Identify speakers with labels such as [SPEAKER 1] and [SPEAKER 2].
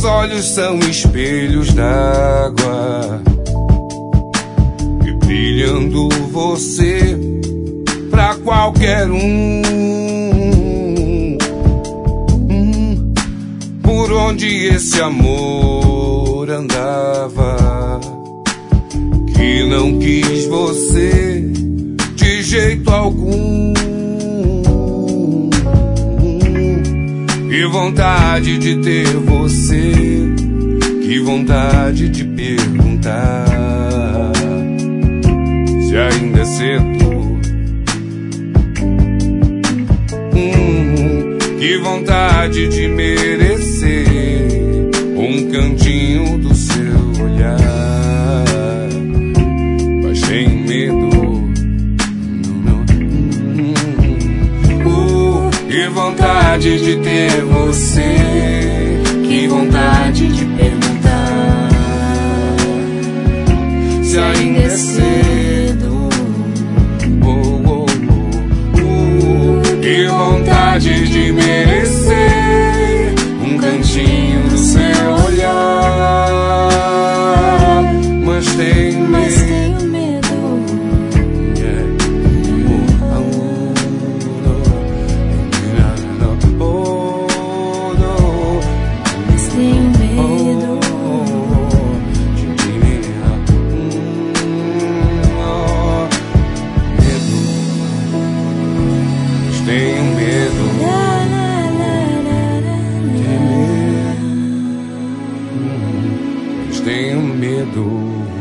[SPEAKER 1] Meus olhos são espelhos d'água, e brilhando você pra qualquer um. Por onde esse amor andava, que não quis você de jeito algum. Que vontade de ter você, que vontade de perguntar se ainda é cedo. Que vontade de merecer um cantinho do seu olhar, mas tenho medo. Que vontade de ter você, que vontade de perguntar se ainda é cedo. Que vontade de merecer um cantinho do seu olhar, mas tenho medo. Tenho medo, tenho medo.